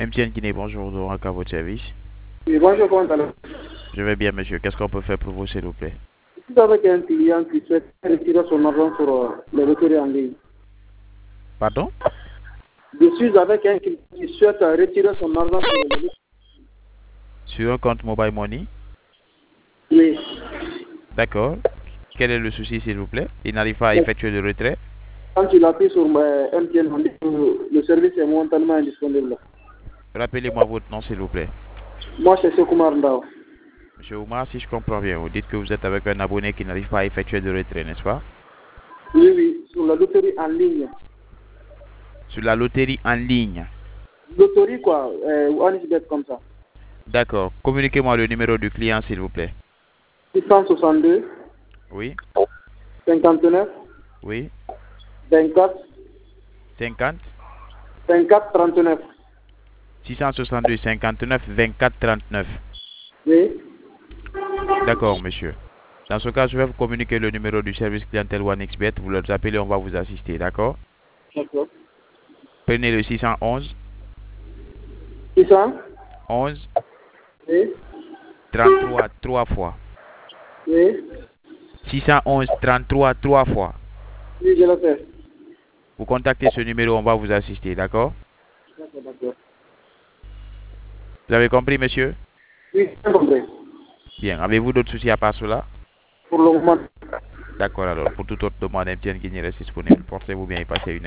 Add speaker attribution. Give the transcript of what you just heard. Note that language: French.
Speaker 1: MTN Guinée, bonjour, donc à votre service.
Speaker 2: Oui, bonjour, comment allez-vous?
Speaker 1: Je vais bien, monsieur. Qu'est-ce qu'on peut faire pour vous, s'il vous plaît?
Speaker 2: Je suis avec un client qui souhaite retirer son argent sur le loterie en ligne.
Speaker 1: Pardon?
Speaker 2: Je suis avec un client qui souhaite retirer son argent sur le loterie.
Speaker 1: Sur un compte Mobile Money?
Speaker 2: Oui.
Speaker 1: D'accord. Quel est le souci, s'il vous plaît? Il n'arrive pas à effectuer le retrait?
Speaker 2: Quand il appuie sur MTN en ligne, le service est momentanément indisponible.
Speaker 1: Rappelez-moi votre nom, s'il vous plaît.
Speaker 2: Moi, c'est Sekoumar Ndao.
Speaker 1: Monsieur Oumar, si je comprends bien, vous dites que vous êtes avec un abonné qui n'arrive pas à effectuer de retrait, n'est-ce pas?
Speaker 2: Oui, oui, sur la loterie en ligne.
Speaker 1: Sur la loterie en ligne.
Speaker 2: Loterie, quoi, ou Anisbet comme ça.
Speaker 1: D'accord. Communiquez-moi le numéro du client, s'il vous plaît.
Speaker 2: 662
Speaker 1: Oui,
Speaker 2: 59
Speaker 1: oui.
Speaker 2: 24
Speaker 1: 50
Speaker 2: 54 39.
Speaker 1: 662 59 24 39.
Speaker 2: Oui,
Speaker 1: D'accord, monsieur. Dans ce cas, je vais vous communiquer le numéro du service clientèle OneXBet. Vous leur appelez, on va vous assister, d'accord?
Speaker 2: d'accord.
Speaker 1: Prenez le 611
Speaker 2: 600
Speaker 1: 11
Speaker 2: Oui,
Speaker 1: 33 3 fois.
Speaker 2: oui,
Speaker 1: 611 33 3 fois.
Speaker 2: oui, je le fais.
Speaker 1: Vous contactez ce numéro, on va vous assister, d'accord?
Speaker 2: D'accord, d'accord.
Speaker 1: Vous avez compris, monsieur?
Speaker 2: Oui, j'ai compris.
Speaker 1: Bien. Avez-vous d'autres soucis à part cela?
Speaker 2: Pour le moment.
Speaker 1: D'accord, alors. Pour toute autre demande, MTN Guinée reste disponible. Portez-vous bien et passez une